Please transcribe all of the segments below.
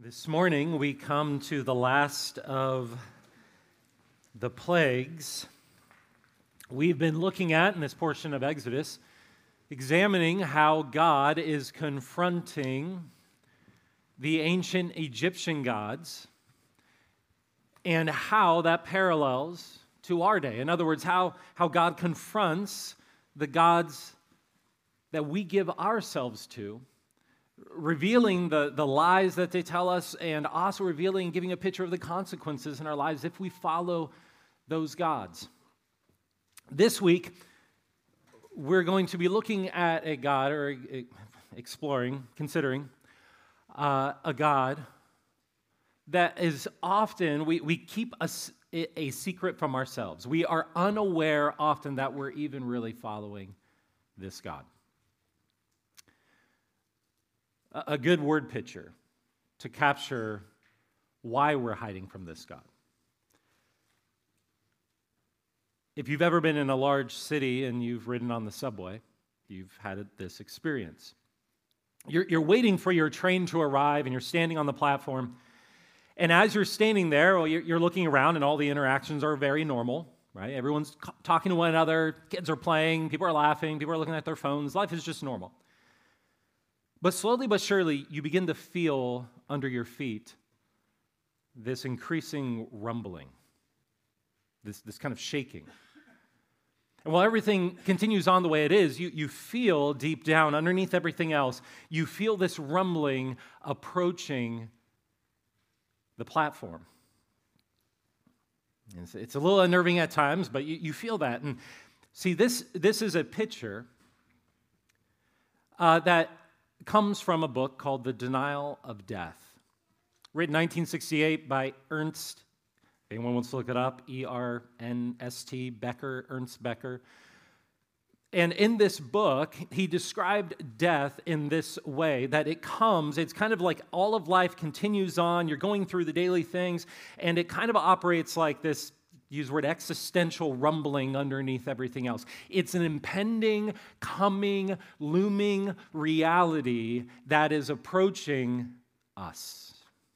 This morning we come to the last of the plagues we've been looking at in this portion of Exodus, examining how God is confronting the ancient Egyptian gods and how that parallels to our day. In other words, how God confronts the gods that we give ourselves to, revealing the lies that they tell us, and also revealing, giving a picture of the consequences in our lives if we follow those gods. This week, we're going to be looking at a God, or considering a God that is often, we keep a secret from ourselves. We are unaware often that we're even really following this God. A good word picture to capture why we're hiding from this God. If you've ever been in a large city and you've ridden on the subway, you've had this experience. You're waiting for your train to arrive and you're standing on the platform. And as you're standing there, well, you're looking around and all the interactions are very normal, right? Everyone's talking to one another, kids are playing, people are laughing, people are looking at their phones. Life is just normal. But slowly but surely, you begin to feel under your feet this increasing rumbling, this kind of shaking. And while everything continues on the way it is, you feel deep down, underneath everything else, you feel this rumbling approaching the platform. And it's a little unnerving at times, but you feel that. And see, this is a picture that comes from a book called The Denial of Death, written 1968 by Ernst. If anyone wants to look it up, E-R-N-S-T, Becker, Ernst Becker. And in this book, he described death in this way, that it's kind of like all of life continues on, you're going through the daily things, and it kind of operates like this, use the word existential rumbling underneath everything else. It's an impending, coming, looming reality that is approaching us.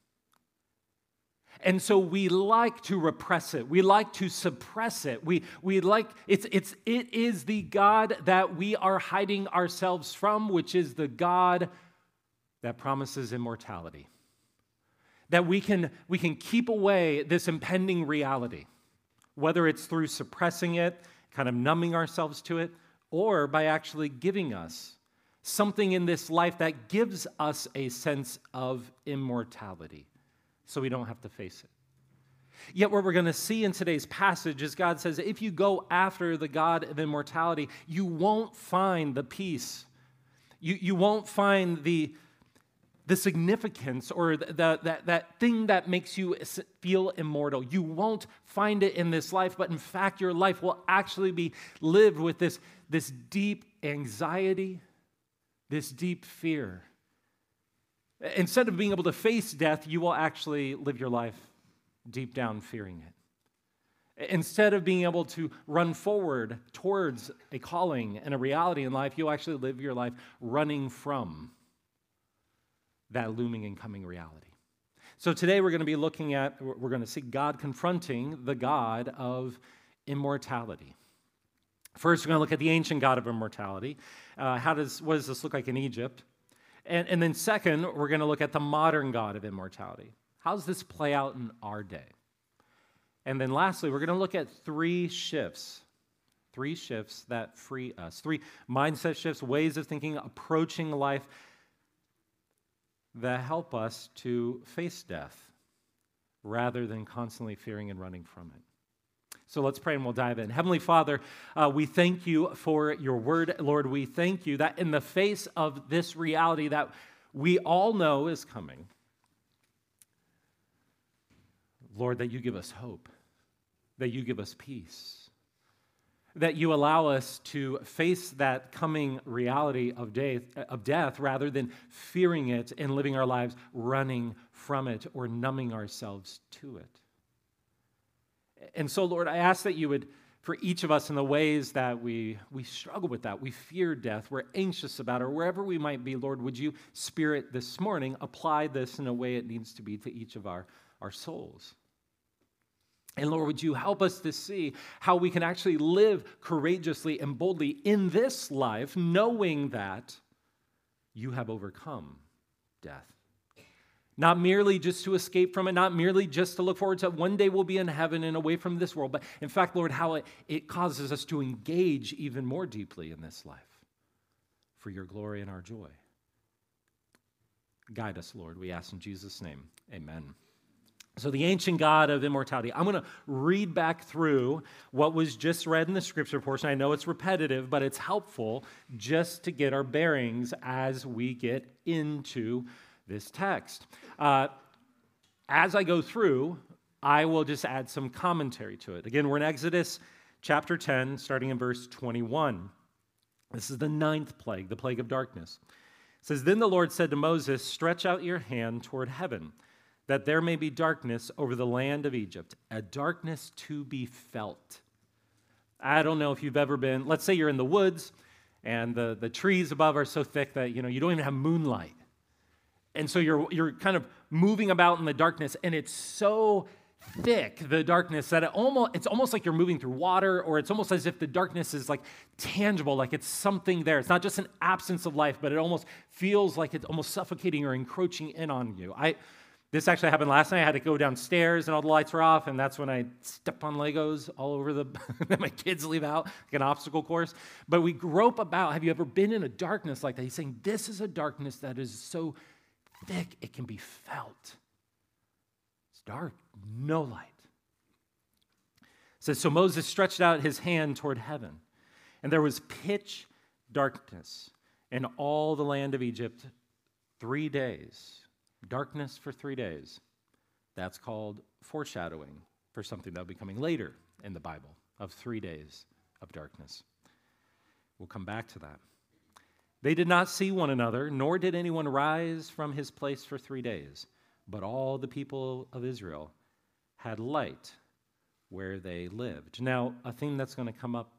And so we like to repress it. We like to suppress it. It is the God that we are hiding ourselves from, which is the God that promises immortality. That we can keep away this impending reality, whether it's through suppressing it, kind of numbing ourselves to it, or by actually giving us something in this life that gives us a sense of immortality, so we don't have to face it. Yet what we're going to see in today's passage is God says, if you go after the God of immortality, you won't find the peace. You won't find the significance or that thing that makes you feel immortal. You won't find it in this life, but in fact, your life will actually be lived with this deep anxiety, this deep fear. Instead of being able to face death, you will actually live your life deep down fearing it. Instead of being able to run forward towards a calling and a reality in life, you'll actually live your life running from that looming and coming reality. So today we're going to see God confronting the God of immortality. First, we're going to look at the ancient God of immortality. What does this look like in Egypt? And then second, we're going to look at the modern God of immortality. How does this play out in our day? And then lastly, we're going to look at three shifts that free us, three mindset shifts, ways of thinking, approaching life that help us to face death rather than constantly fearing and running from it. So let's pray and we'll dive in. Heavenly Father, we thank you for your word. Lord, we thank you that in the face of this reality that we all know is coming, Lord, that you give us hope, that you give us peace, that you allow us to face that coming reality of death rather than fearing it and living our lives running from it or numbing ourselves to it. And so, Lord, I ask that you would for each of us in the ways that we struggle with that. We fear death. We're anxious about it. Or wherever we might be, Lord, would you, Spirit, this morning, apply this in a way it needs to be to each of our souls? And Lord, would you help us to see how we can actually live courageously and boldly in this life, knowing that you have overcome death. Not merely just to escape from it, not merely just to look forward to one day we'll be in heaven and away from this world, but in fact, Lord, how it causes us to engage even more deeply in this life for your glory and our joy. Guide us, Lord, we ask in Jesus' name. Amen. So the ancient God of immortality. I'm going to read back through what was just read in the scripture portion. I know it's repetitive, but it's helpful just to get our bearings as we get into this text. As I go through, I will just add some commentary to it. Again, we're in Exodus chapter 10, starting in verse 21. This is the 9th plague, the plague of darkness. It says, "Then the Lord said to Moses, 'Stretch out your hand toward heaven, that there may be darkness over the land of Egypt, a darkness to be felt.'" I don't know if you've ever been, let's say you're in the woods, and the trees above are so thick that you don't even have moonlight. And so you're kind of moving about in the darkness, and it's so thick, the darkness, that it's almost like you're moving through water, or it's almost as if the darkness is like tangible, like it's something there. It's not just an absence of life, but it almost feels like it's almost suffocating or encroaching in on you. This actually happened last night. I had to go downstairs, and all the lights were off, and that's when I stepped on Legos all over that my kids leave out, like an obstacle course. But we grope about, have you ever been in a darkness like that? He's saying this is a darkness that is so thick it can be felt. It's dark, no light. It says, "So Moses stretched out his hand toward heaven, and there was pitch darkness in all the land of Egypt 3 days." Darkness for 3 days. That's called foreshadowing for something that will be coming later in the Bible, of 3 days of darkness. We'll come back to that. "They did not see one another, nor did anyone rise from his place for 3 days. But all the people of Israel had light where they lived." Now, a theme that's going to come up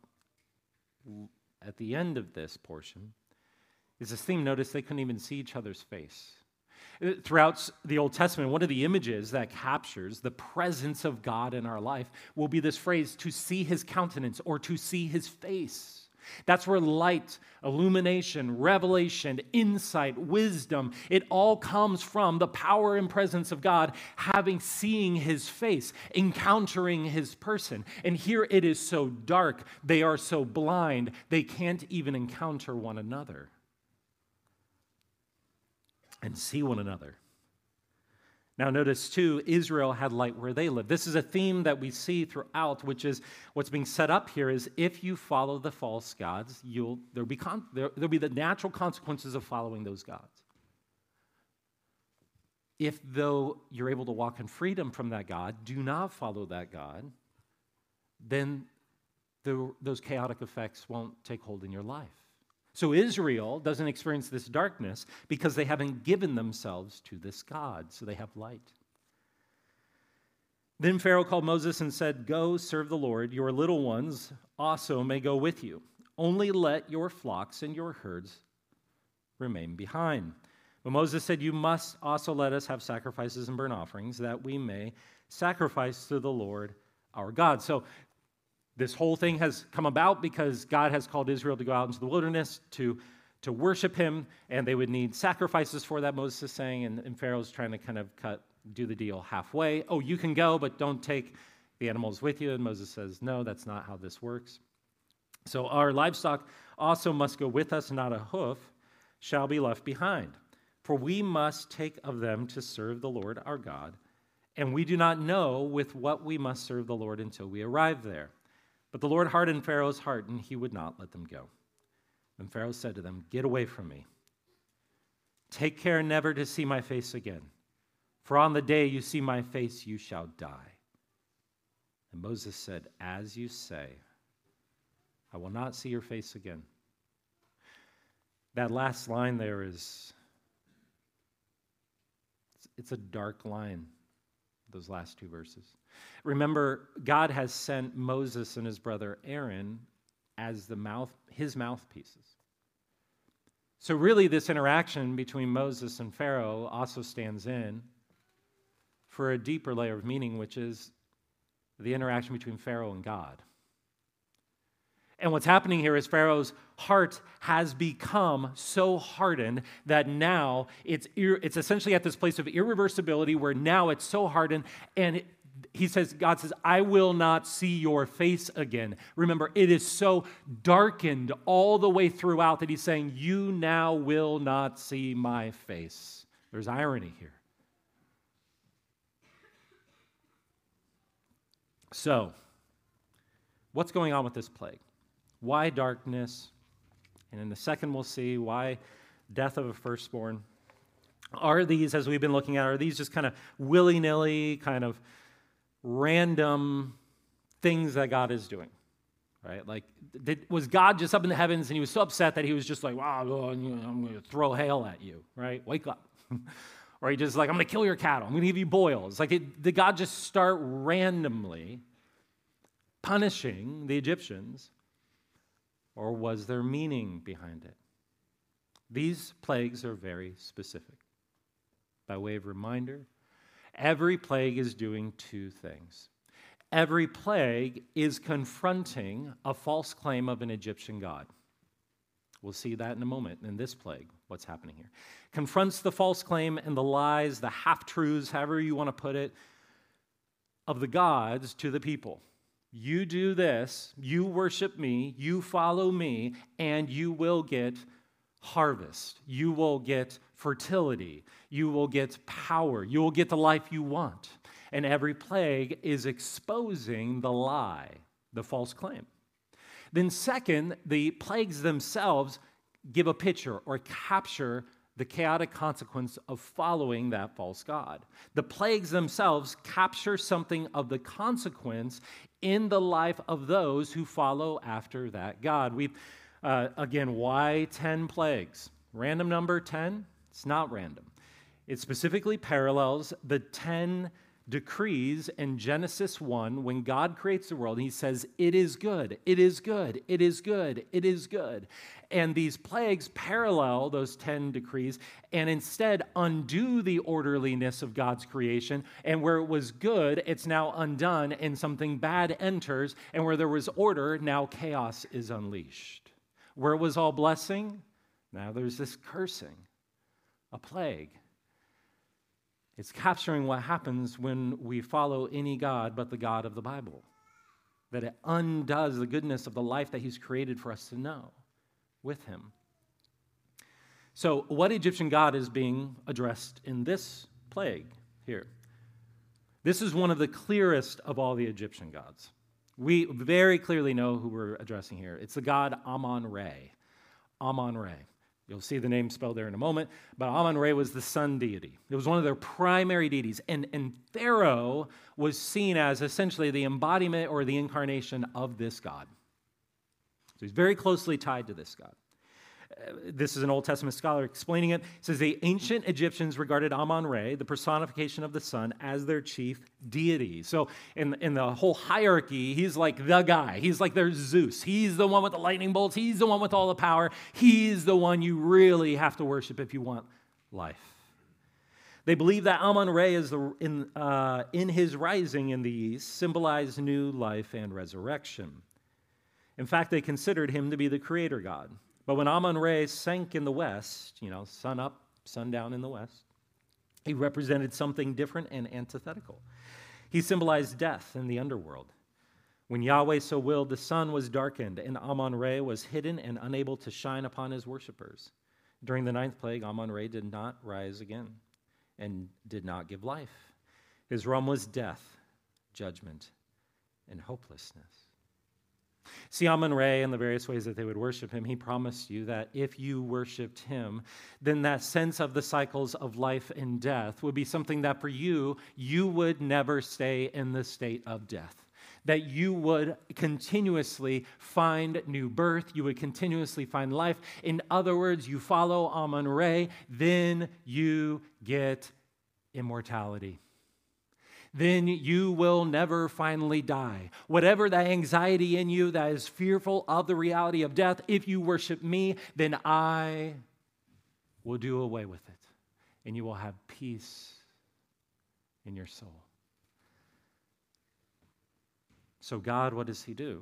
at the end of this portion is this theme. Notice they couldn't even see each other's face. Throughout the Old Testament, one of the images that captures the presence of God in our life will be this phrase, to see his countenance or to see his face. That's where light, illumination, revelation, insight, wisdom, it all comes from the power and presence of God, seeing his face, encountering his person. And here it is so dark, they are so blind, they can't even encounter one another and see one another. Now notice too, Israel had light where they lived. This is a theme that we see throughout, which is what's being set up here is if you follow the false gods, there'll be the natural consequences of following those gods. If though you're able to walk in freedom from that God, do not follow that God, then those chaotic effects won't take hold in your life. So Israel doesn't experience this darkness because they haven't given themselves to this God, so they have light. Then Pharaoh called Moses and said, "Go serve the Lord. Your little ones also may go with you. Only let your flocks and your herds remain behind." But Moses said, "You must also let us have sacrifices and burnt offerings, that we may sacrifice to the Lord our God." So this whole thing has come about because God has called Israel to go out into the wilderness to worship him, and they would need sacrifices for that, Moses is saying, and Pharaoh's trying to kind of do the deal halfway. "Oh, you can go, but don't take the animals with you." And Moses says, "No, that's not how this works. So our livestock also must go with us, not a hoof shall be left behind. For we must take of them to serve the Lord our God, and we do not know with what we must serve the Lord until we arrive there." But the Lord hardened Pharaoh's heart, and he would not let them go. And Pharaoh said to them, "Get away from me. Take care never to see my face again. For on the day you see my face, you shall die." And Moses said, "As you say, I will not see your face again." That last line there it's a dark line. those last two verses. Remember, God has sent Moses and his brother Aaron as his mouthpieces. So really, this interaction between Moses and Pharaoh also stands in for a deeper layer of meaning, which is the interaction between Pharaoh and God. And what's happening here is Pharaoh's heart has become so hardened that now it's essentially at this place of irreversibility where now it's so hardened, and God says, I will not see your face again. Remember, it is so darkened all the way throughout that he's saying, you now will not see my face. There's irony here. So, what's going on with this plague? Why darkness? And in a second we'll see why death of a firstborn. Are these, as we've been looking at, are these just kind of willy-nilly, kind of random things that God is doing? Right? Like, was God just up in the heavens and he was so upset that he was just like, wow, I'm going to throw hail at you, right? Wake up. Or he just like, I'm going to kill your cattle. I'm going to give you boils. Like, did God just start randomly punishing the Egyptians? Or was there meaning behind it? These plagues are very specific. By way of reminder, every plague is doing two things. Every plague is confronting a false claim of an Egyptian god. We'll see that in a moment in this plague, what's happening here. Confronts the false claim and the lies, the half-truths, however you want to put it, of the gods to the people. You do this, you worship me, you follow me, and you will get harvest. You will get fertility. You will get power. You will get the life you want. And every plague is exposing the lie, the false claim. Then second, the plagues themselves give a picture or capture the chaotic consequence of following that false god. The plagues themselves capture something of the consequence in the life of those who follow after that god. Again, why 10 plagues? Random number 10? It's not random. It specifically parallels the 10 decrees in Genesis 1 when God creates the world and he says, it is good, it is good, it is good, it is good. And these plagues parallel those 10 decrees and instead undo the orderliness of God's creation. And where it was good, it's now undone and something bad enters. And where there was order, now chaos is unleashed. Where it was all blessing, now there's this cursing, a plague. It's capturing what happens when we follow any God but the God of the Bible. That it undoes the goodness of the life that he's created for us to know with him. So what Egyptian god is being addressed in this plague here? This is one of the clearest of all the Egyptian gods. We very clearly know who we're addressing here. It's the god Amun-Re. Amun-Re. You'll see the name spelled there in a moment, but Amun-Re was the sun deity. It was one of their primary deities, and Pharaoh was seen as essentially the embodiment or the incarnation of this god. So he's very closely tied to this god. This is an Old Testament scholar explaining it. It says the ancient Egyptians regarded Amun-Re, the personification of the sun, as their chief deity. So in the whole hierarchy, he's like the guy. He's like their Zeus. He's the one with the lightning bolts. He's the one with all the power. He's the one you really have to worship if you want life. They believe that Amun-Re is in his rising in the east symbolized new life and resurrection. In fact, they considered him to be the creator god. But when Amun-Re sank in the west, sun up, sun down in the west, he represented something different and antithetical. He symbolized death in the underworld. When Yahweh so willed, the sun was darkened, and Amun-Re was hidden and unable to shine upon his worshipers. During the 9th plague, Amun-Re did not rise again and did not give life. His realm was death, judgment, and hopelessness. See, Amun-Re and the various ways that they would worship him, he promised you that if you worshiped him, then that sense of the cycles of life and death would be something that for you would never stay in the state of death. That you would continuously find new birth, you would continuously find life. In other words, you follow Amun-Re, then you get immortality. then you will never finally die. Whatever that anxiety in you that is fearful of the reality of death, if you worship me, then I will do away with it, and you will have peace in your soul. So God, what does he do?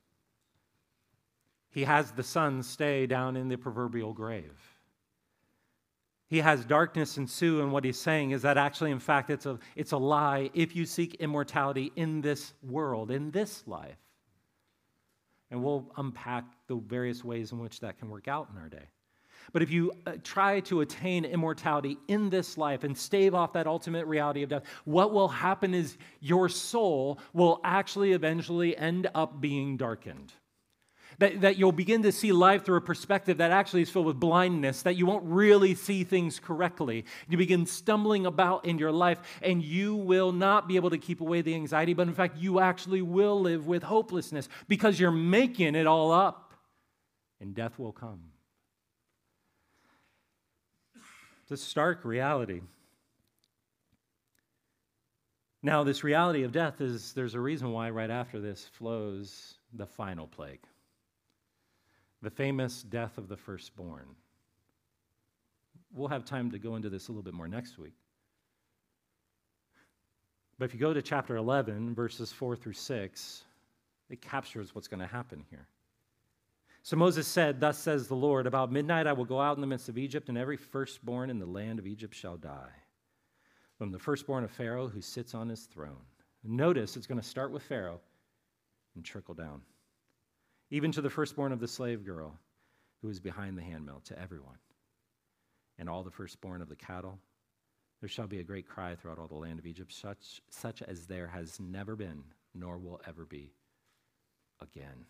He has the sun stay down in the proverbial grave. He has darkness ensue, and what he's saying is that actually, in fact, it's a lie if you seek immortality in this world, in this life. And we'll unpack the various ways in which that can work out in our day. But if you try to attain immortality in this life and stave off that ultimate reality of death, what will happen is your soul will actually eventually end up being darkened. That you'll begin to see life through a perspective that actually is filled with blindness, that you won't really see things correctly. You begin stumbling about in your life, and you will not be able to keep away the anxiety, but in fact, you actually will live with hopelessness because you're making it all up, and death will come. It's a stark reality. Now, this reality of death there's a reason why right after this flows the final plague. The famous death of the firstborn. We'll have time to go into this a little bit more next week. But if you go to chapter 11, verses 4 through 6, it captures what's going to happen here. So Moses said, "Thus says the Lord, about midnight I will go out in the midst of Egypt, and every firstborn in the land of Egypt shall die, from the firstborn of Pharaoh who sits on his throne." Notice it's going to start with Pharaoh and trickle down, even to the firstborn of the slave girl who is behind the handmill, to everyone. And all the firstborn of the cattle, there shall be a great cry throughout all the land of Egypt, such as there has never been, nor will ever be again.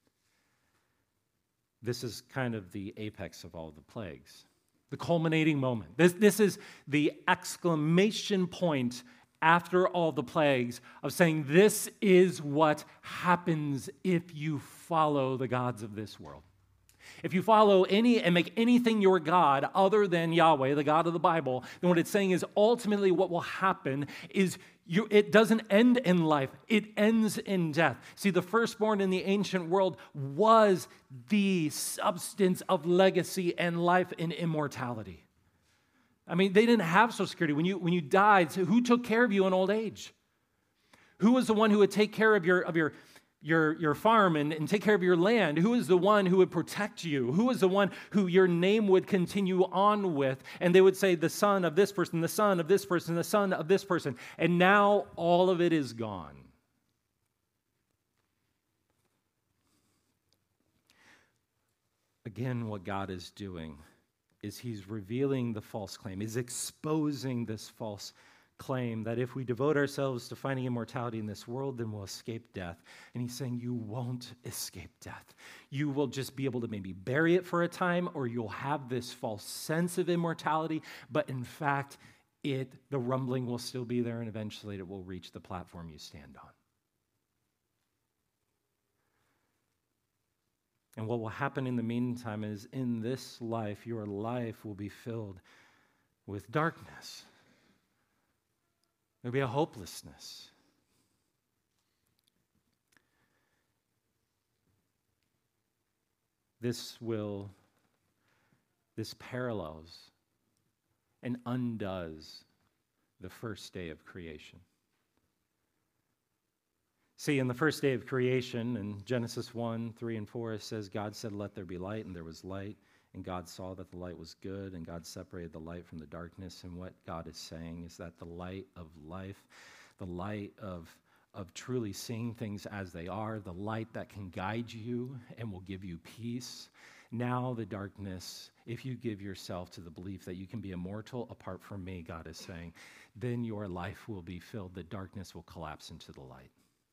This is kind of the apex of all the plagues, the culminating moment. This is the exclamation point after all the plagues of saying, this is what happens if you follow the gods of this world. If you follow any and make anything your God other than Yahweh, the God of the Bible, then what it's saying is ultimately what will happen is it doesn't end in life, it ends in death. See, the firstborn in the ancient world was the substance of legacy and life and immortality. I mean, they didn't have Social Security. When you died, so who took care of you in old age? Who was the one who would take care of your farm and take care of your land? Who is the one who would protect you? Who is the one who your name would continue on with? And they would say, the son of this person, the son of this person, the son of this person. And now all of it is gone. Again, what God is doing is he's revealing the false claim. He's exposing this false claim that if we devote ourselves to finding immortality in this world, then we'll escape death. And he's saying you won't escape death. You will just be able to maybe bury it for a time, or you'll have this false sense of immortality, but in fact, the rumbling will still be there, and eventually it will reach the platform you stand on. And what will happen in the meantime is in this life, your life will be filled with darkness. There'll be a hopelessness. This parallels and undoes the first day of creation. See, in the first day of creation, in Genesis 1, 3, and 4, it says, God said, let there be light, and there was light. And God saw that the light was good, and God separated the light from the darkness. And what God is saying is that the light of life, the light of truly seeing things as they are, the light that can guide you and will give you peace. Now the darkness, if you give yourself to the belief that you can be immortal apart from me, God is saying, then your life will be filled. The darkness will collapse into the light.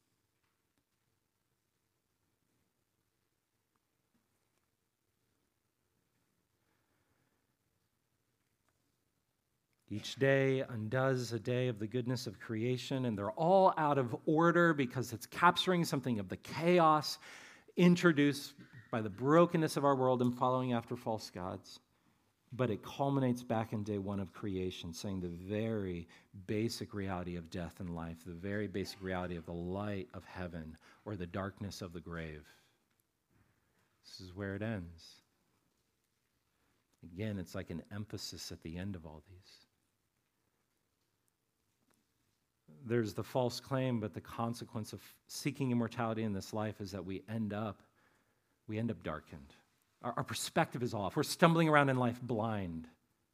Each day undoes a day of the goodness of creation, and they're all out of order because it's capturing something of the chaos introduced by the brokenness of our world and following after false gods. But it culminates back in day one of creation, saying the very basic reality of death and life, the very basic reality of the light of heaven or the darkness of the grave. This is where it ends. Again, it's like an emphasis at the end of all these. There's the false claim, but the consequence of seeking immortality in this life is that we end up darkened. Our perspective is off. We're stumbling around in life blind.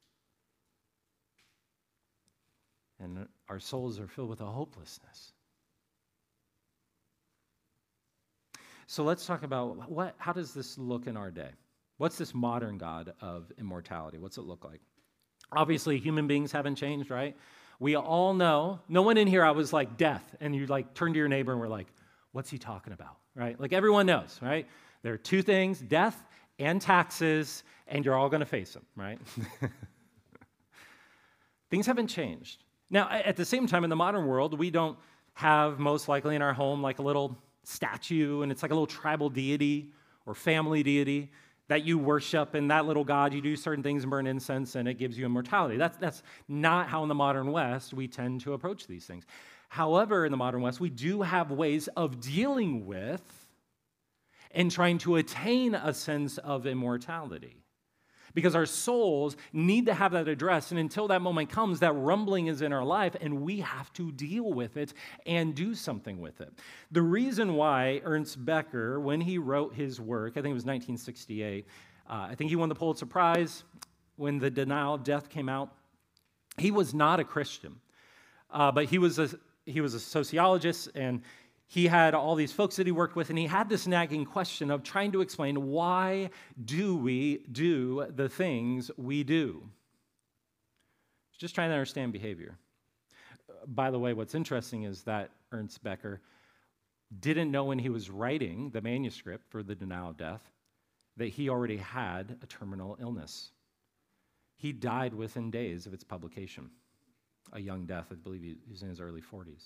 And our souls are filled with a hopelessness. So let's talk about how does this look in our day? What's this modern God of immortality? What's it look like? Obviously, human beings haven't changed, right? We all know, no one in here, I was like, death, and you like turn to your neighbor and we're like, what's he talking about, right? Like everyone knows, right? There are two things, death and taxes, and you're all going to face them, right? Things haven't changed. Now, at the same time, in the modern world, we don't have, most likely in our home, like a little statue, and it's like a little tribal deity or family deity that you worship, and that little god, you do certain things and burn incense, and it gives you immortality. That's not how in the modern West we tend to approach these things. However, in the modern West, we do have ways of dealing with and trying to attain a sense of immortality. Because our souls need to have that addressed, and until that moment comes, that rumbling is in our life, and we have to deal with it and do something with it. The reason why Ernst Becker, when he wrote his work, I think it was 1968, I think he won the Pulitzer Prize when The Denial of Death came out. He was not a Christian, but he was a sociologist, and he had all these folks that he worked with, and he had this nagging question of trying to explain, why do we do the things we do? Just trying to understand behavior. By the way, what's interesting is that Ernst Becker didn't know when he was writing the manuscript for The Denial of Death that he already had a terminal illness. He died within days of its publication, a young death. I believe he was in his early 40s.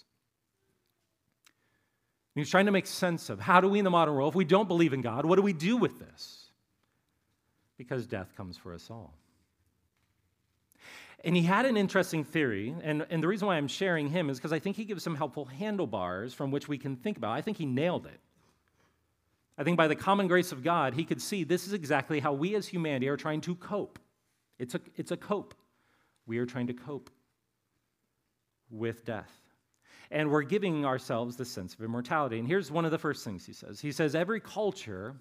He was trying to make sense of how do we in the modern world, if we don't believe in God, what do we do with this? Because death comes for us all. And he had an interesting theory, and the reason why I'm sharing him is because I think he gives some helpful handlebars from which we can think about. I think he nailed it. I think by the common grace of God, he could see this is exactly how we as humanity are trying to cope. It's a cope. We are trying to cope with death. And we're giving ourselves the sense of immortality. And here's one of the first things he says. He says, every culture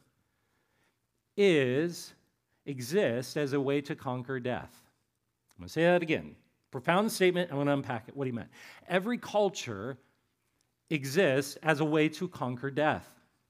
exists as a way to conquer death. I'm going to say that again. Profound statement. I'm going to unpack it, what he meant. Every culture exists as a way to conquer death.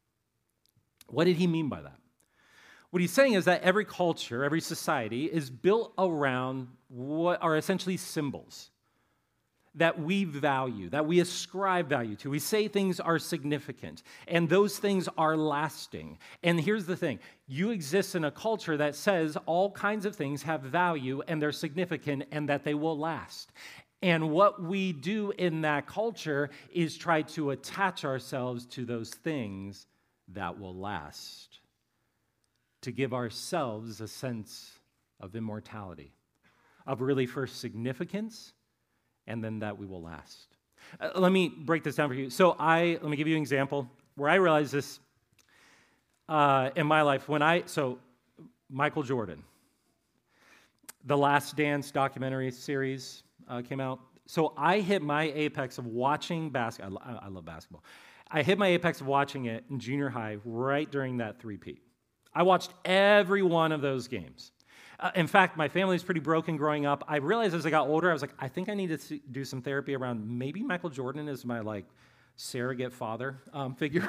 What did he mean by that? What he's saying is that every culture, every society is built around what are essentially symbols that we value, that we ascribe value to. We say things are significant, and those things are lasting. And here's the thing. You exist in a culture that says all kinds of things have value, and they're significant, and that they will last. And what we do in that culture is try to attach ourselves to those things that will last, to give ourselves a sense of immortality, of really first significance, and then that we will last. Let me break this down for you. Let me give you an example where I realized this in my life. Michael Jordan, The Last Dance documentary series came out. So I hit my apex of watching basketball. I love basketball. I hit my apex of watching it in junior high right during that three-peat. I watched every one of those games. In fact, my family was pretty broken growing up. I realized as I got older, I was like, I think I need to do some therapy around maybe Michael Jordan is my surrogate father figure.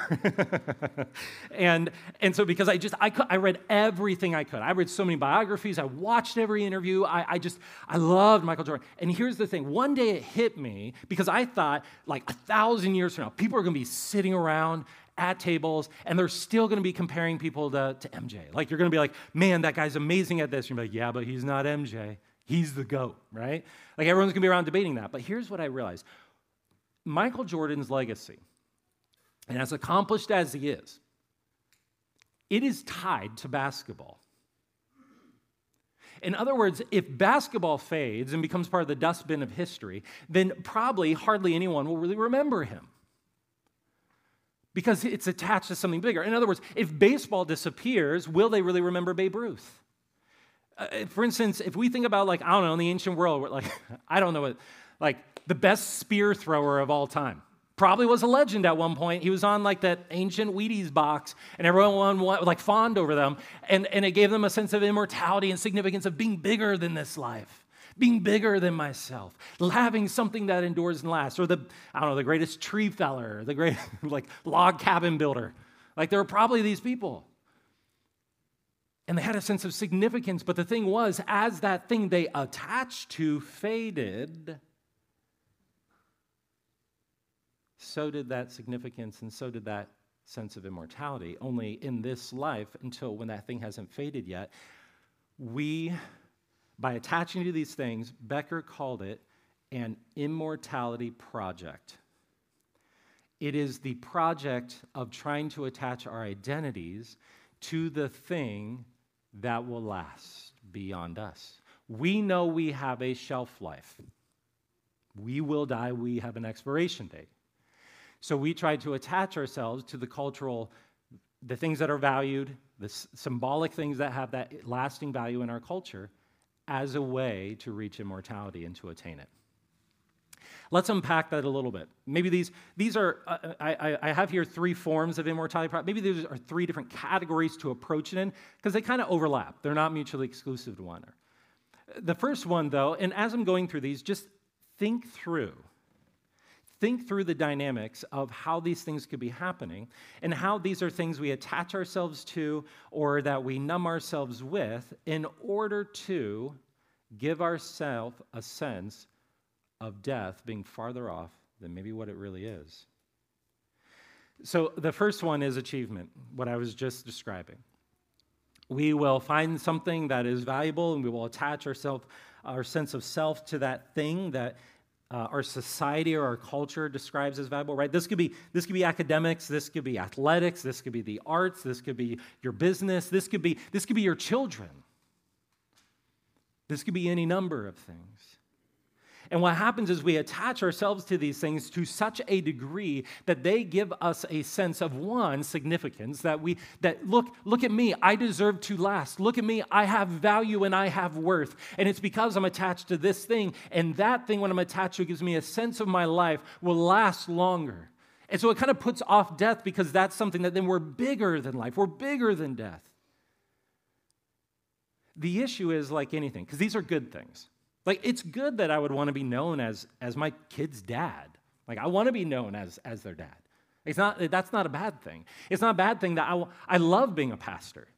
and so because I read everything I could. I read so many biographies. I watched every interview. I loved Michael Jordan. And here's the thing. One day it hit me because I thought 1,000 years from now, people are going to be sitting around at tables, and they're still going to be comparing people to MJ. You're going to be like, man, that guy's amazing at this. You're going to be like, yeah, but he's not MJ. He's the GOAT, right? Everyone's going to be around debating that. But here's what I realized. Michael Jordan's legacy, and as accomplished as he is, it is tied to basketball. In other words, if basketball fades and becomes part of the dustbin of history, then probably hardly anyone will really remember him because it's attached to something bigger. In other words, if baseball disappears, will they really remember Babe Ruth? For instance, if we think about, like, I don't know, in the ancient world, like, I don't know what, like, the best spear thrower of all time probably was a legend at one point. He was on, like, that ancient Wheaties box, and everyone, like, fawned over them, and it gave them a sense of immortality and significance of being bigger than this life, being bigger than myself, having something that endures and lasts, or the greatest tree feller, the great, like, log cabin builder. Like, there were probably these people. And they had a sense of significance, but the thing was, as that thing they attached to faded, so did that significance and so did that sense of immortality. Only in this life, until when that thing hasn't faded yet, we, by attaching to these things, Becker called it an immortality project. It is the project of trying to attach our identities to the thing that will last beyond us. We know we have a shelf life. We will die, we have an expiration date. So we try to attach ourselves to the things that are valued, the symbolic things that have that lasting value in our culture, as a way to reach immortality and to attain it. Let's unpack that a little bit. Maybe these are, I have here 3 forms of immortality. Maybe these are 3 different categories to approach it in, because they kind of overlap. They're not mutually exclusive to one another. The first one, though, and as I'm going through these, just think through the dynamics of how these things could be happening and how these are things we attach ourselves to or that we numb ourselves with in order to give ourselves a sense of death being farther off than maybe what it really is. So the first one is achievement, what I was just describing. We will find something that is valuable and we will attach our sense of self to that thing that our society or our culture describes as valuable, right? This could be academics, this could be athletics, this could be the arts, this could be your business, this could be your children. This could be any number of things. And what happens is we attach ourselves to these things to such a degree that they give us a sense of, one, significance, that look at me, I deserve to last. Look at me, I have value and I have worth. And it's because I'm attached to this thing, and that thing, when I'm attached to, gives me a sense of my life will last longer. And so it kind of puts off death, because that's something that then we're bigger than life, we're bigger than death. The issue is like anything, because these are good things. Like, it's good that I would want to be known as my kid's dad. Like, I want to be known as their dad. That's not a bad thing. It's not a bad thing that I love being a pastor.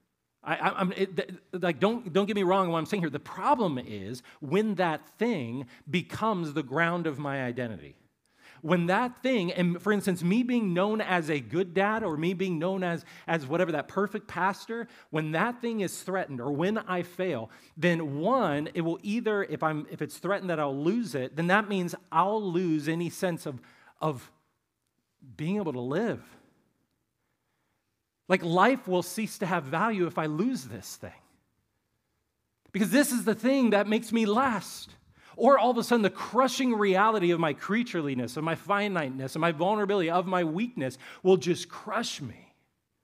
Don't get me wrong in what I'm saying here. The problem is when that thing becomes the ground of my identity. When that thing, and for instance, me being known as a good dad or me being known as whatever, that perfect pastor, when that thing is threatened or when I fail, then one, it will either, if it's threatened that I'll lose it, then that means I'll lose any sense of being able to live. Like, life will cease to have value if I lose this thing. Because this is the thing that makes me last. Or all of a sudden, the crushing reality of my creatureliness, of my finiteness, of my vulnerability, of my weakness will just crush me.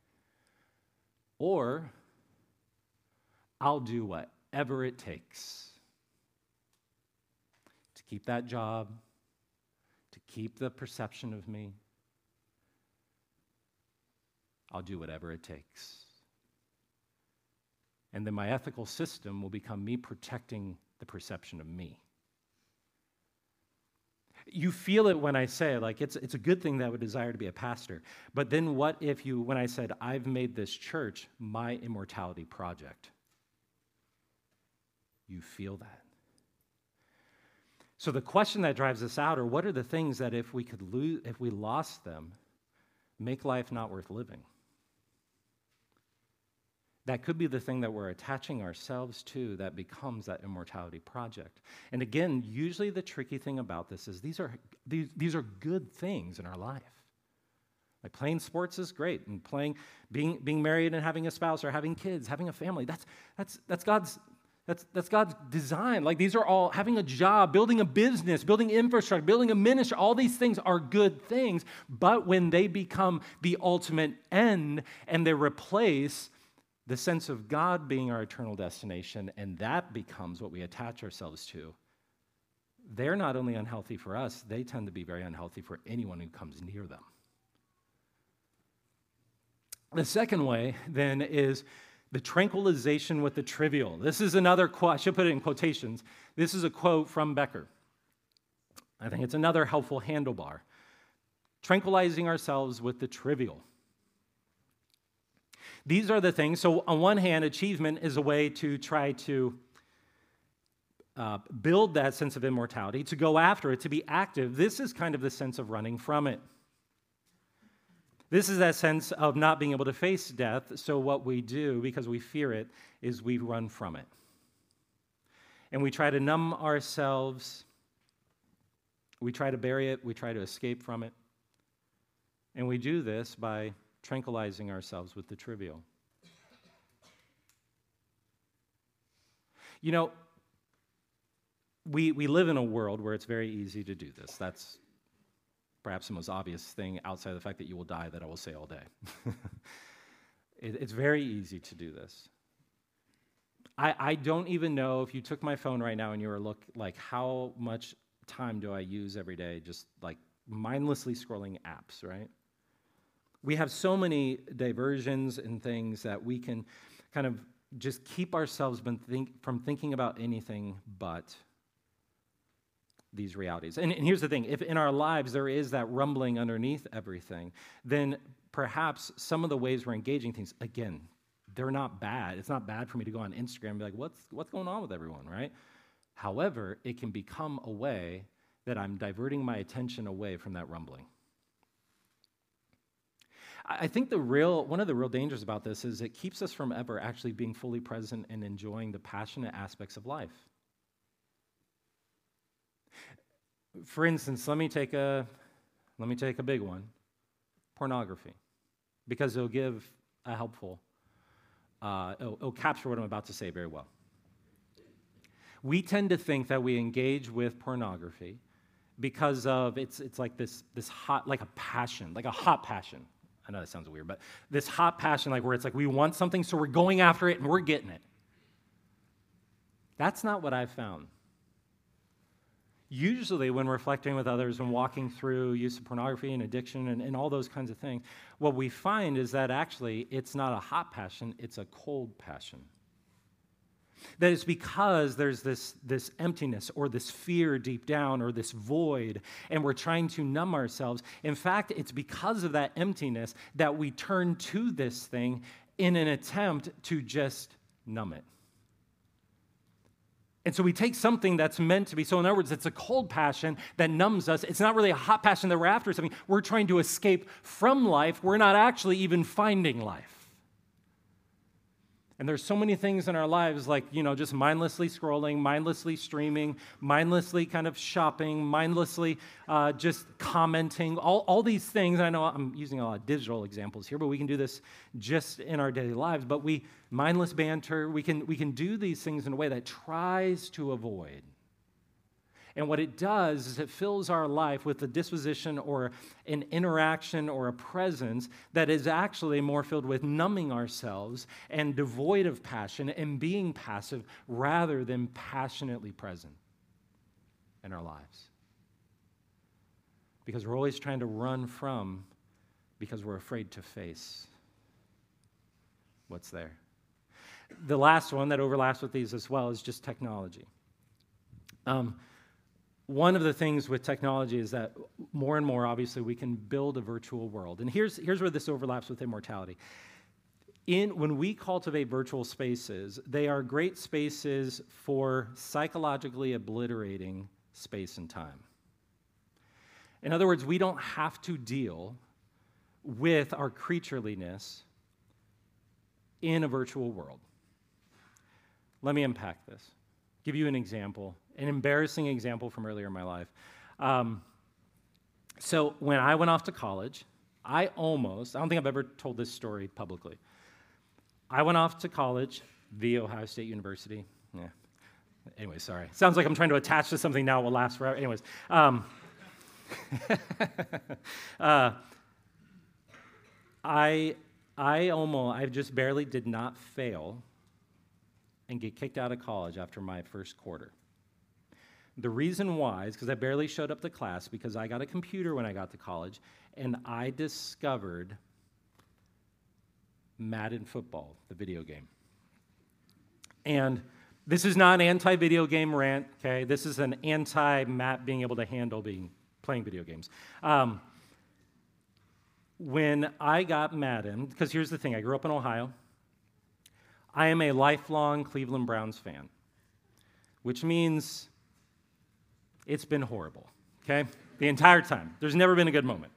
Or I'll do whatever it takes to keep that job, to keep the perception of me. I'll do whatever it takes. And then my ethical system will become me protecting the perception of me. You feel it when I say, like, it's a good thing that I would desire to be a pastor. But then what if when I said, I've made this church my immortality project? You feel that. So the question that drives us out are, what are the things that if we lost them, make life not worth living? That could be the thing that we're attaching ourselves to that becomes that immortality project. And again, usually the tricky thing about this is these are good things in our life. Like, playing sports is great, and being married and having a spouse or having kids, having a family, that's God's That's God's design. Like these are all having a job, building a business, building infrastructure, building a ministry. All these things are good things. But when they become the ultimate end and they replace the sense of God being our eternal destination, and that becomes what we attach ourselves to, they're not only unhealthy for us, they tend to be very unhealthy for anyone who comes near them. The second way, then, is the tranquilization with the trivial. This is another quote, I should put it in quotations. This is a quote from Becker. I think it's another helpful handlebar. Tranquilizing ourselves with the trivial. These are the things, so on one hand, achievement is a way to try to build that sense of immortality, to go after it, to be active. This is kind of the sense of running from it. This is that sense of not being able to face death, so what we do, because we fear it, is we run from it. And we try to numb ourselves, we try to bury it, we try to escape from it. And we do this by tranquilizing ourselves with the trivial. You know, we live in a world where it's very easy to do this. That's perhaps the most obvious thing outside of the fact that you will die that I will say all day. It's very easy to do this. I don't even know if you took my phone right now and you were like, how much time do I use every day just like mindlessly scrolling apps, right? We have so many diversions and things that we can kind of just keep ourselves from thinking about anything but these realities. And here's the thing, if in our lives there is that rumbling underneath everything, then perhaps some of the ways we're engaging things, again, they're not bad. It's not bad for me to go on Instagram and be like, what's going on with everyone, right? However, it can become a way that I'm diverting my attention away from that rumbling. I think one of the real dangers about this is it keeps us from ever actually being fully present and enjoying the passionate aspects of life. For instance, let me take a big one, pornography, because it'll give a helpful, it'll capture what I'm about to say very well. We tend to think that we engage with pornography because of it's like this hot, like a passion, like a hot passion. I know that sounds weird, but this hot passion, like where it's like we want something, so we're going after it and we're getting it. That's not what I've found. Usually when reflecting with others and walking through use of pornography and addiction and all those kinds of things, what we find is that actually it's not a hot passion, it's a cold passion. That it's because there's this emptiness or this fear deep down or this void, and we're trying to numb ourselves. In fact, it's because of that emptiness that we turn to this thing in an attempt to just numb it. And so we take something that's meant to be, so in other words, it's a cold passion that numbs us. It's not really a hot passion that we're after something. We're trying to escape from life. We're not actually even finding life. And there's so many things in our lives like, just mindlessly scrolling, mindlessly streaming, mindlessly kind of shopping, mindlessly just commenting, all these things. I know I'm using a lot of digital examples here, but we can do this just in our daily lives. But mindless banter, we can do these things in a way that tries to avoid. And what it does is it fills our life with a disposition or an interaction or a presence that is actually more filled with numbing ourselves and devoid of passion and being passive rather than passionately present in our lives. Because we're always trying to run from, because we're afraid to face what's there. The last one that overlaps with these as well is just technology. One of the things with technology is that more and more, obviously, we can build a virtual world. And here's where this overlaps with immortality. When we cultivate virtual spaces, they are great spaces for psychologically obliterating space and time. In other words, we don't have to deal with our creatureliness in a virtual world. Let me unpack this. Give you an example, an embarrassing example from earlier in my life. So when I went off to college, I don't think I've ever told this story publicly. I went off to college via Ohio State University. Yeah. Anyway, sorry. Sounds like I'm trying to attach to something now. It will last forever. Anyways. I just barely did not fail and get kicked out of college after my first quarter. The reason why is because I barely showed up to class because I got a computer when I got to college, and I discovered Madden Football, the video game. And this is not an anti-video game rant, okay? This is an anti-Matt being able to handle playing video games. When I got Madden, because here's the thing, I grew up in Ohio. I am a lifelong Cleveland Browns fan, which means it's been horrible, okay? The entire time. There's never been a good moment.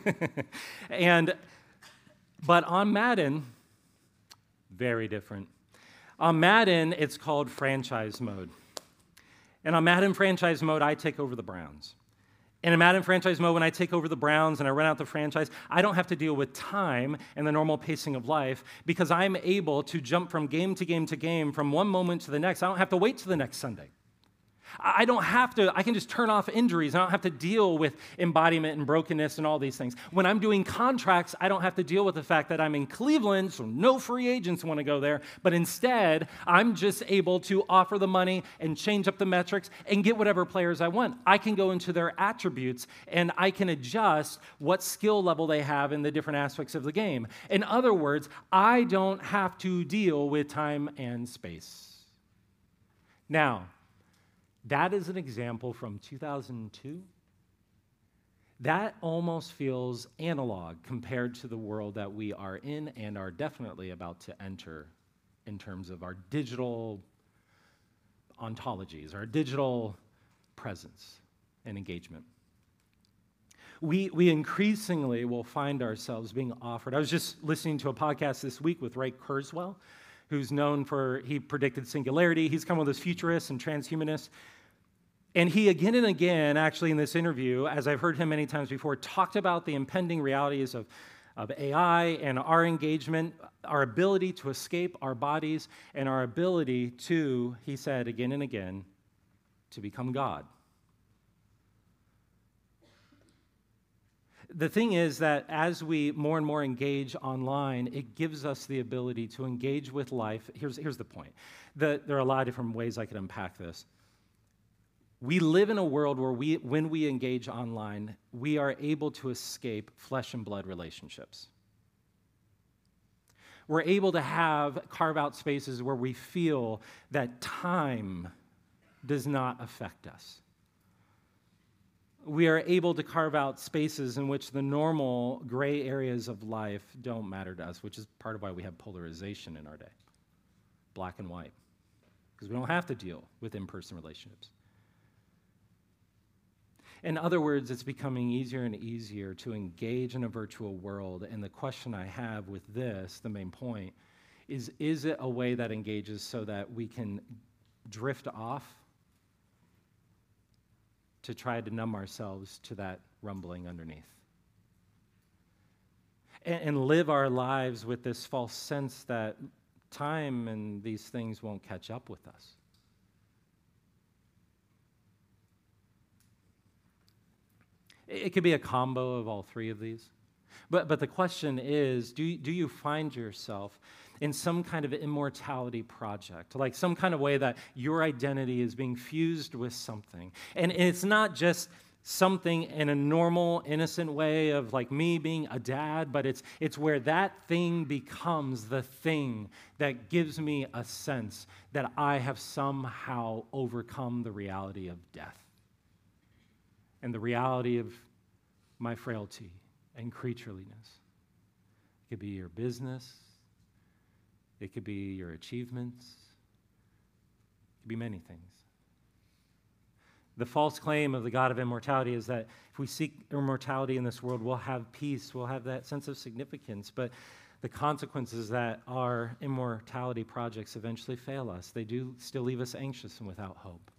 But on Madden, very different. On Madden, it's called franchise mode. And on Madden franchise mode, I take over the Browns. And in Madden franchise mode, when I take over the Browns and I run out the franchise, I don't have to deal with time and the normal pacing of life because I'm able to jump from game to game to game, from one moment to the next. I don't have to wait till the next Sunday. I don't have to, I can just turn off injuries. I don't have to deal with embodiment and brokenness and all these things. When I'm doing contracts, I don't have to deal with the fact that I'm in Cleveland, so no free agents want to go there. But instead, I'm just able to offer the money and change up the metrics and get whatever players I want. I can go into their attributes and I can adjust what skill level they have in the different aspects of the game. In other words, I don't have to deal with time and space. Now, that is an example from 2002. That almost feels analog compared to the world that we are in and are definitely about to enter in terms of our digital ontologies, our digital presence and engagement. We increasingly will find ourselves being offered. I was just listening to a podcast this week with Ray Kurzweil, who's known for, he predicted singularity. He's kind of one of those futurists and transhumanists. And he again and again, actually in this interview, as I've heard him many times before, talked about the impending realities of AI and our engagement, our ability to escape our bodies, and our ability to, he said again and again, to become God. The thing is that as we more and more engage online, it gives us the ability to engage with life. Here's the point. There are a lot of different ways I could unpack this. We live in a world where when we engage online, we are able to escape flesh and blood relationships. We're able to carve out spaces where we feel that time does not affect us. We are able to carve out spaces in which the normal gray areas of life don't matter to us, which is part of why we have polarization in our day, black and white, because we don't have to deal with in-person relationships. In other words, it's becoming easier and easier to engage in a virtual world, and the question I have with this, the main point, is it a way that engages so that we can drift off to try to numb ourselves to that rumbling underneath? And live our lives with this false sense that time and these things won't catch up with us. It could be a combo of all three of these. But the question is, do you find yourself in some kind of immortality project, like some kind of way that your identity is being fused with something? And it's not just something in a normal, innocent way of like me being a dad, but it's where that thing becomes the thing that gives me a sense that I have somehow overcome the reality of death and the reality of my frailty and creatureliness. It could be your business. It could be your achievements. It could be many things. The false claim of the God of immortality is that if we seek immortality in this world, we'll have peace, we'll have that sense of significance. But the consequence is that our immortality projects eventually fail us. They do still leave us anxious and without hope.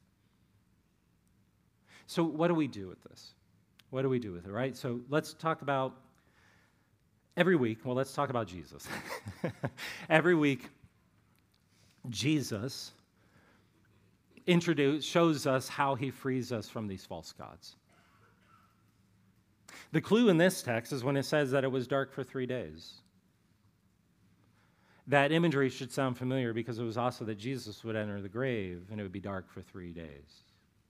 So what do we do with this? What do we do with it, right? So let's talk about let's talk about Jesus. Every week, Jesus shows us how he frees us from these false gods. The clue in this text is when it says that it was dark for 3 days. That imagery should sound familiar because it was also that Jesus would enter the grave and it would be dark for 3 days.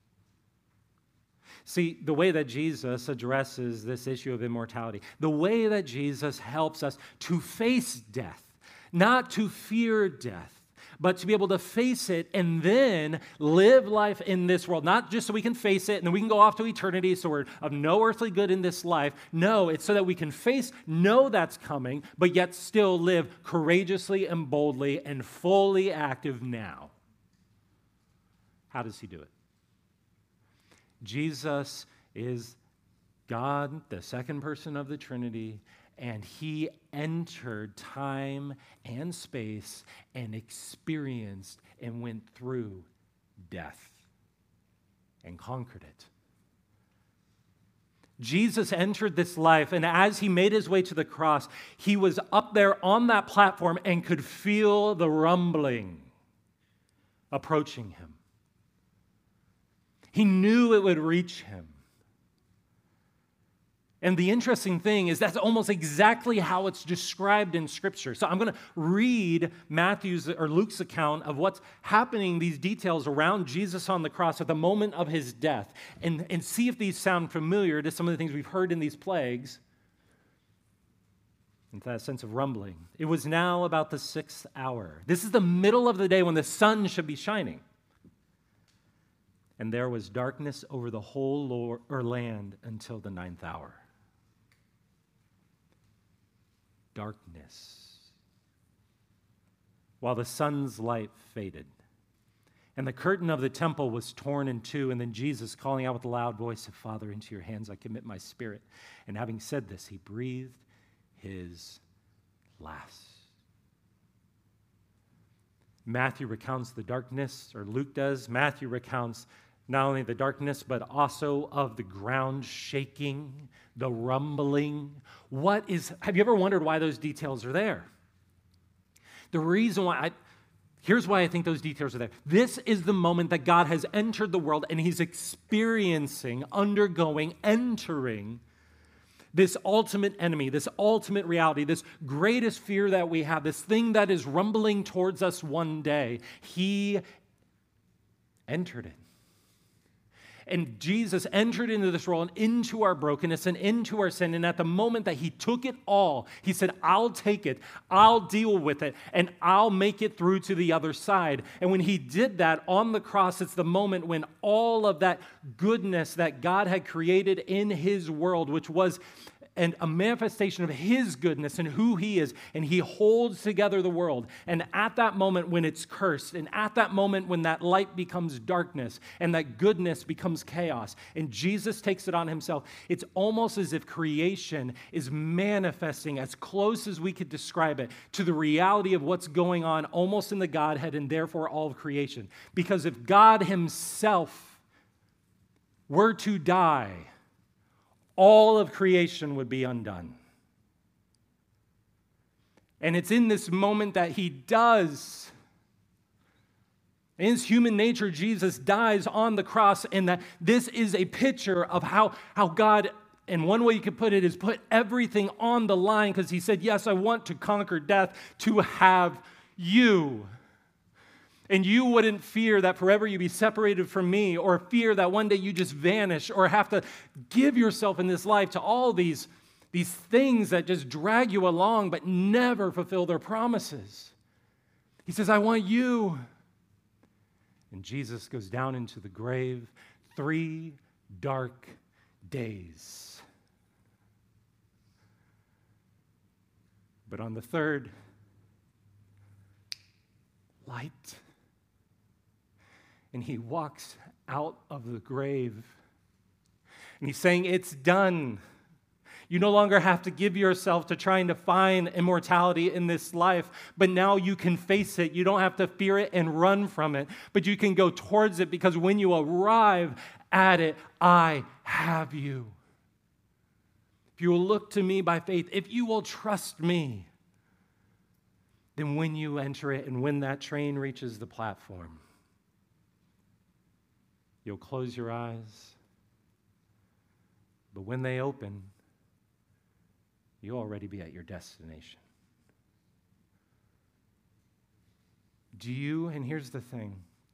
See, the way that Jesus addresses this issue of immortality, the way that Jesus helps us to face death, not to fear death, but to be able to face it and then live life in this world. Not just so we can face it and then we can go off to eternity so we're of no earthly good in this life. No, it's so that we can know that's coming, but yet still live courageously and boldly and fully active now. How does he do it? Jesus is God, the second person of the Trinity, and he entered time and space and experienced and went through death and conquered it. Jesus entered this life, and as he made his way to the cross, he was up there on that platform and could feel the rumbling approaching him. He knew it would reach him. And the interesting thing is that's almost exactly how it's described in Scripture. So I'm going to read Matthew's or Luke's account of what's happening, these details around Jesus on the cross at the moment of his death, and see if these sound familiar to some of the things we've heard in these plagues, and that sense of rumbling. It was now about the 6th hour. This is the middle of the day when the sun should be shining. And there was darkness over the whole land until the 9th hour. Darkness. While the sun's light faded. And the curtain of the temple was torn in two. And then Jesus, calling out with a loud voice, said, Father, into your hands I commit my spirit. And having said this, he breathed his last. Matthew recounts the darkness, or Luke does. Matthew recounts not only the darkness, but also of the ground shaking, the rumbling. Have you ever wondered why those details are there? The reason why, here's why I think those details are there. This is the moment that God has entered the world and he's experiencing, entering this ultimate enemy, this ultimate reality, this greatest fear that we have, this thing that is rumbling towards us one day. He entered it. And Jesus entered into this world and into our brokenness and into our sin. And at the moment that he took it all, he said, I'll take it, I'll deal with it, and I'll make it through to the other side. And when he did that on the cross, it's the moment when all of that goodness that God had created in his world, which was a manifestation of his goodness and who he is, and he holds together the world. And at that moment when it's cursed, and at that moment when that light becomes darkness, and that goodness becomes chaos, and Jesus takes it on himself, it's almost as if creation is manifesting as close as we could describe it to the reality of what's going on almost in the Godhead and therefore all of creation. Because if God himself were to die, all of creation would be undone. And it's in this moment that he does. In his human nature, Jesus dies on the cross, and that this is a picture of how God, and one way you could put it is put everything on the line, because he said, yes, I want to conquer death to have you. And you wouldn't fear that forever you be separated from me, or fear that one day you just vanish, or have to give yourself in this life to all these things that just drag you along but never fulfill their promises. He says, I want you. And Jesus goes down into the grave 3 dark days. But on the 3rd, light. And he walks out of the grave. And he's saying, it's done. You no longer have to give yourself to trying to find immortality in this life, but now you can face it. You don't have to fear it and run from it, but you can go towards it, because when you arrive at it, I have you. If you will look to me by faith, if you will trust me, then when you enter it and when that train reaches the platform, You'll close your eyes. But when they open, you'll already be at your destination. Do you, and here's the thing,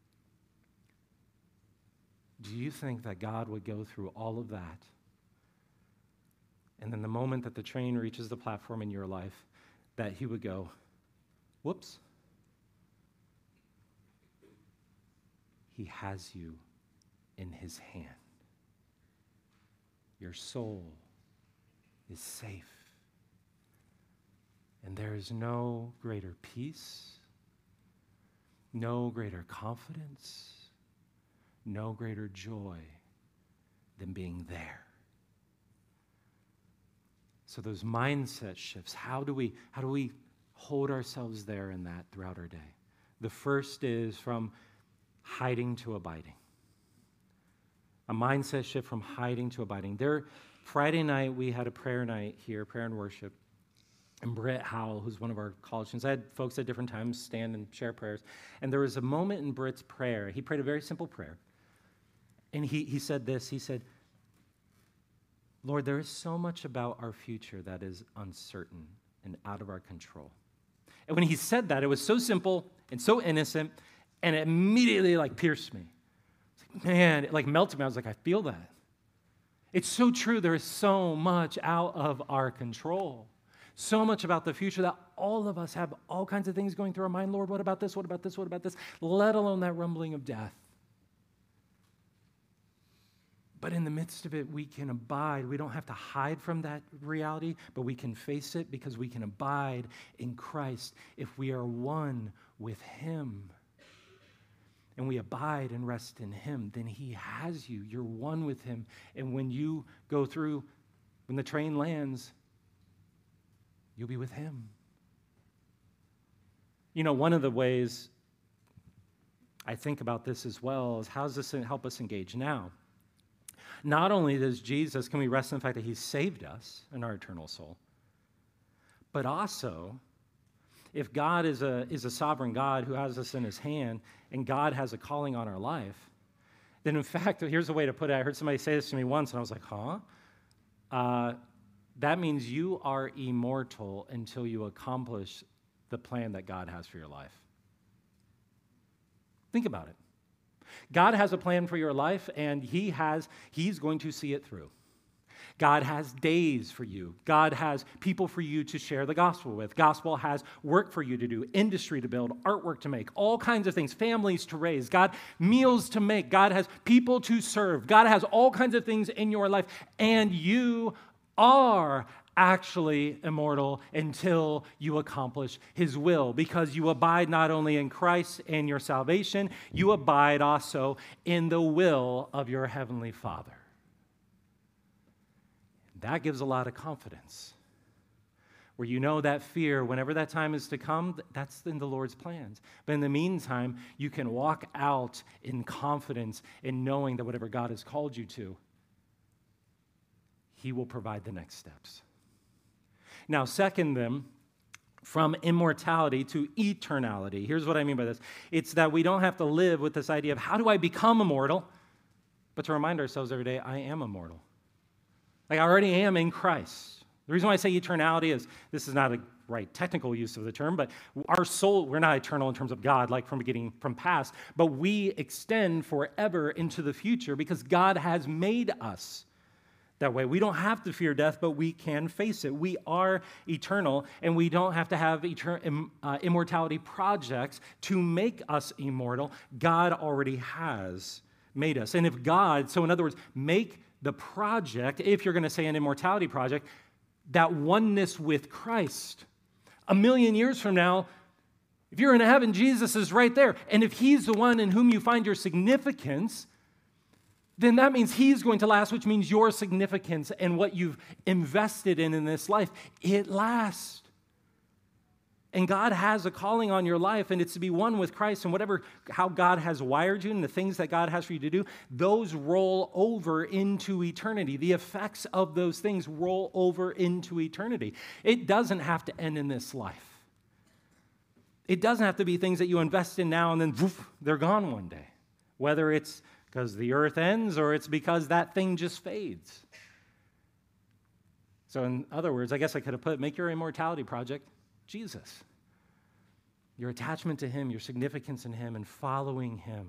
do you think that God would go through all of that, and then the moment that the train reaches the platform in your life, that he would go, whoops, he has you in his hand. Your soul is safe. And there is no greater peace, no greater confidence, no greater joy than being there. So those mindset shifts, how do we hold ourselves there in that throughout our day? The first is from hiding to abiding. A mindset shift from hiding to abiding. Friday night, we had a prayer night here, prayer and worship. And Britt Howell, who's one of our college students, I had folks at different times stand and share prayers. And there was a moment in Britt's prayer. He prayed a very simple prayer. And he said this. He said, Lord, there is so much about our future that is uncertain and out of our control. And when he said that, it was so simple and so innocent, and it immediately pierced me. Man, it melted me. I was like, I feel that. It's so true. There is so much out of our control. So much about the future that all of us have all kinds of things going through our mind. Lord, what about this? What about this? What about this? Let alone that rumbling of death. But in the midst of it, we can abide. We don't have to hide from that reality, but we can face it because we can abide in Christ if we are one with him. And we abide and rest in him, then he has you. You're one with him. And when you go through, when the train lands, you'll be with him. You know, one of the ways I think about this as well is how does this help us engage now? Not only does Jesus, can we rest in the fact that he saved us in our eternal soul, but also, if God is a sovereign God who has us in his hand, and God has a calling on our life, then in fact, here's a way to put it. I heard somebody say this to me once, and I was like, huh? That means you are immortal until you accomplish the plan that God has for your life. Think about it. God has a plan for your life, and he's going to see it through. God has days for you. God has people for you to share the gospel with. Gospel has work for you to do, industry to build, artwork to make, all kinds of things, families to raise, God, meals to make. God has people to serve. God has all kinds of things in your life, and you are actually immortal until you accomplish his will, because you abide not only in Christ and your salvation, you abide also in the will of your heavenly Father. That gives a lot of confidence, where you know that fear, whenever that time is to come, that's in the Lord's plans. But in the meantime, you can walk out in confidence in knowing that whatever God has called you to, he will provide the next steps. Now, second them, from immortality to eternality. Here's what I mean by this. It's that we don't have to live with this idea of how do I become immortal, but to remind ourselves every day, I am immortal. I already am in Christ. The reason why I say eternality is, this is not a right technical use of the term, but our soul, we're not eternal in terms of God, like from beginning, from past, but we extend forever into the future because God has made us that way. We don't have to fear death, but we can face it. We are eternal, and we don't have to have immortality projects to make us immortal. God already has made us. And if God, so in other words, make the project, if you're going to say an immortality project, that oneness with Christ. 1,000,000 years from now, if you're in heaven, Jesus is right there. And if he's the one in whom you find your significance, then that means he's going to last, which means your significance and what you've invested in this life, it lasts. And God has a calling on your life, and it's to be one with Christ, and how God has wired you and the things that God has for you to do, those roll over into eternity. The effects of those things roll over into eternity. It doesn't have to end in this life. It doesn't have to be things that you invest in now and then, woof, they're gone one day. Whether it's because the earth ends, or it's because that thing just fades. So in other words, I guess I could have put, make your immortality project Jesus. Your attachment to him, your significance in him, and following him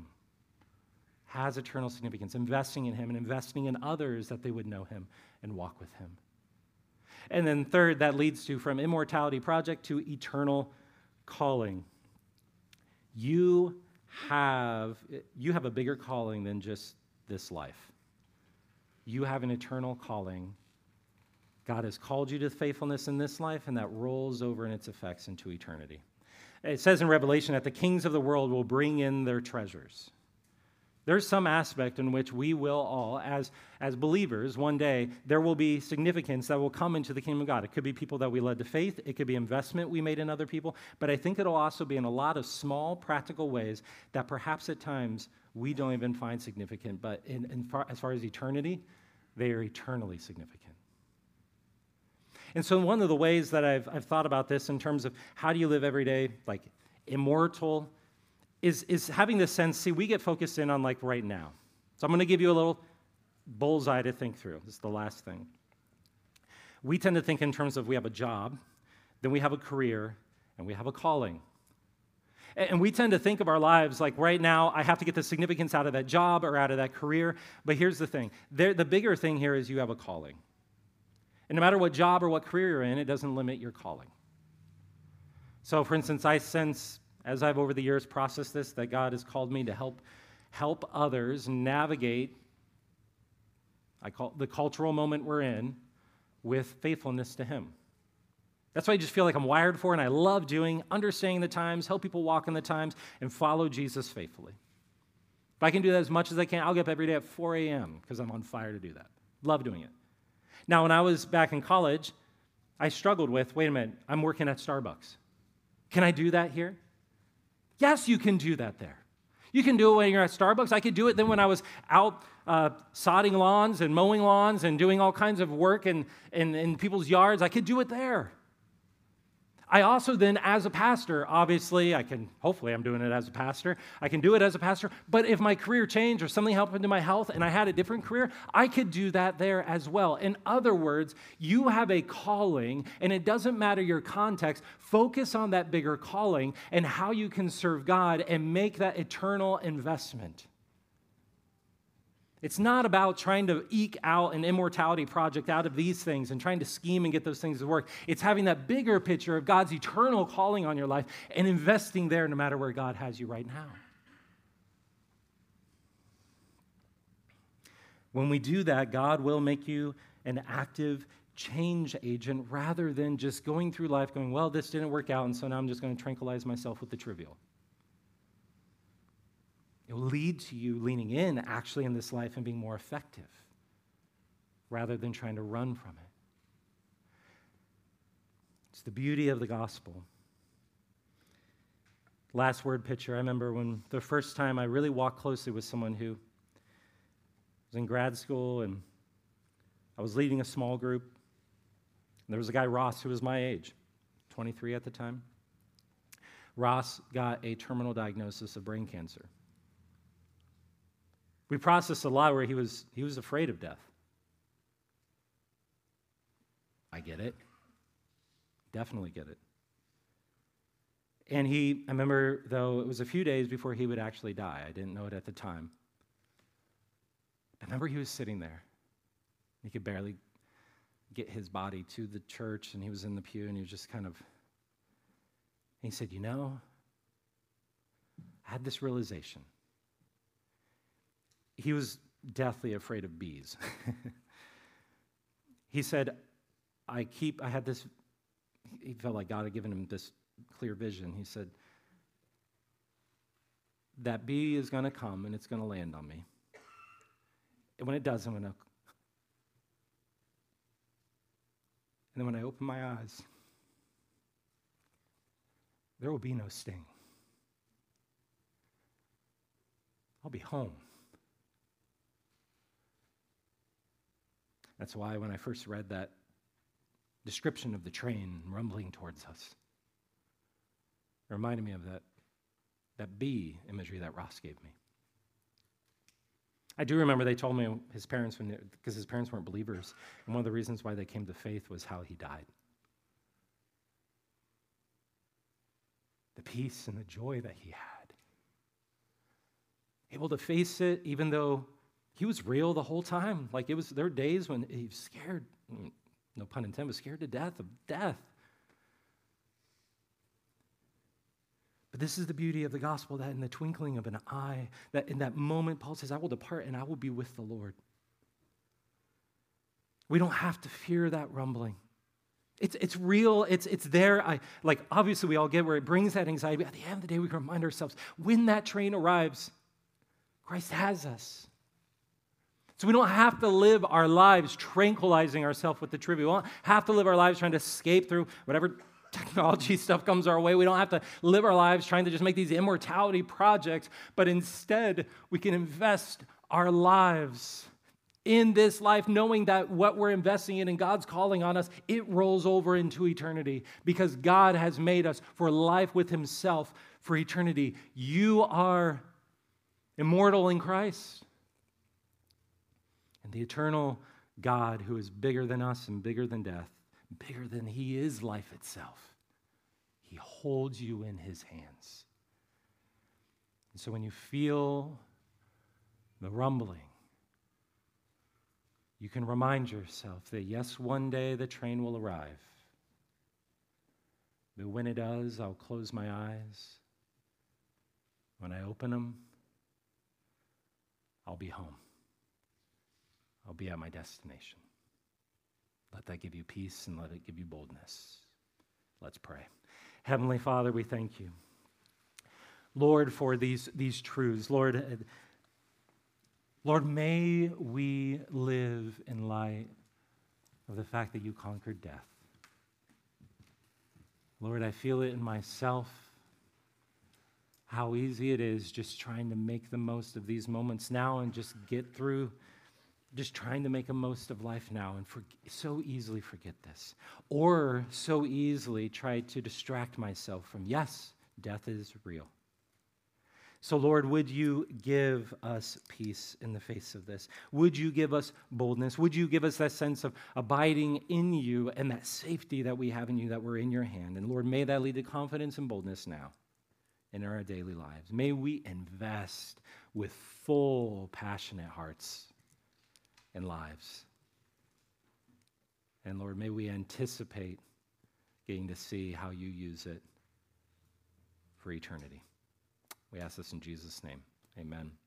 has eternal significance. Investing in him and investing in others that they would know him and walk with him. And then third, that leads to from immortality project to eternal calling. You have a bigger calling than just this life. You have an eternal calling. God has called you to faithfulness in this life, and that rolls over in its effects into eternity. It says in Revelation that the kings of the world will bring in their treasures. There's some aspect in which we will all, as believers, one day, there will be significance that will come into the kingdom of God. It could be people that we led to faith. It could be investment we made in other people. But I think it'll also be in a lot of small, practical ways that perhaps at times we don't even find significant. But as far as eternity, they are eternally significant. And so one of the ways that I've thought about this in terms of how do you live every day, like immortal, is having this sense, see, we get focused in on like right now. So I'm going to give you a little bullseye to think through. This is the last thing. We tend to think in terms of we have a job, then we have a career, and we have a calling. And we tend to think of our lives like right now, I have to get the significance out of that job or out of that career. But here's the thing. The bigger thing here is you have a calling. And no matter what job or what career you're in, it doesn't limit your calling. So for instance, I sense, as I've over the years processed this, that God has called me to help others navigate, I call it the cultural moment we're in, with faithfulness to him. That's what I just feel like I'm wired for, and I love doing, understanding the times, help people walk in the times, and follow Jesus faithfully. If I can do that as much as I can, I'll get up every day at 4 a.m. because I'm on fire to do that. Love doing it. Now, when I was back in college, I struggled with, wait a minute, I'm working at Starbucks. Can I do that here? Yes, you can do that there. You can do it when you're at Starbucks. I could do it then when I was out sodding lawns and mowing lawns and doing all kinds of work in people's yards. I could do it there. I also then, as a pastor, obviously, hopefully I'm doing it as a pastor. I can do it as a pastor, but if my career changed or something happened to my health and I had a different career, I could do that there as well. In other words, you have a calling, and it doesn't matter your context. Focus on that bigger calling and how you can serve God and make that eternal investment. It's not about trying to eke out an immortality project out of these things and trying to scheme and get those things to work. It's having that bigger picture of God's eternal calling on your life and investing there no matter where God has you right now. When we do that, God will make you an active change agent rather than just going through life going, well, this didn't work out, and so now I'm just going to tranquilize myself with the trivial. It will lead to you leaning in actually in this life and being more effective rather than trying to run from it. It's the beauty of the gospel. Last word picture, I remember when the first time I really walked closely with someone who was in grad school, and I was leading a small group. And there was a guy, Ross, who was my age, 23 at the time. Ross got a terminal diagnosis of brain cancer. We processed a lot where he was afraid of death. I get it. Definitely get it. And I remember, though, it was a few days before he would actually die. I didn't know it at the time. I remember he was sitting there. He could barely get his body to the church, and he was in the pew, and he was just kind of, he said, I had this realization. He was deathly afraid of bees. He said, he felt like God had given him this clear vision. He said, that bee is going to come and it's going to land on me. And when it does, I'm going to, and then when I open my eyes, there will be no sting. I'll be home. That's why when I first read that description of the train rumbling towards us, it reminded me of that bee imagery that Ross gave me. I do remember they told me his parents, because his parents weren't believers, and one of the reasons why they came to faith was how he died. The peace and the joy that he had. Able to face it even though he was real the whole time. Like there were days when he was scared, no pun intended, was scared to death of death. But this is the beauty of the gospel, that in the twinkling of an eye, that in that moment, Paul says, I will depart and I will be with the Lord. We don't have to fear that rumbling. It's real, it's there. Obviously we all get where it brings that anxiety, but at the end of the day, we can remind ourselves, when that train arrives, Christ has us. So we don't have to live our lives tranquilizing ourselves with the trivial. We don't have to live our lives trying to escape through whatever technology stuff comes our way. We don't have to live our lives trying to just make these immortality projects, but instead we can invest our lives in this life, knowing that what we're investing in and God's calling on us, it rolls over into eternity because God has made us for life with himself for eternity. You are immortal in Christ. And the eternal God, who is bigger than us and bigger than death, bigger than he is life itself, he holds you in his hands. And so when you feel the rumbling, you can remind yourself that yes, one day the train will arrive. But when it does, I'll close my eyes. When I open them, I'll be home. I'll be at my destination. Let that give you peace and let it give you boldness. Let's pray. Heavenly Father, we thank you, Lord, for these truths. Lord, may we live in light of the fact that you conquered death. Lord, I feel it in myself, how easy it is just trying to make the most of these moments now and just get through, just trying to make the most of life now and so easily forget this. Or so easily try to distract myself from, yes, death is real. So, Lord, would you give us peace in the face of this? Would you give us boldness? Would you give us that sense of abiding in you and that safety that we have in you, that we're in your hand? And, Lord, may that lead to confidence and boldness now in our daily lives. May we invest with full, passionate hearts and lives. And, Lord, may we anticipate getting to see how you use it for eternity. We ask this in Jesus' name. Amen.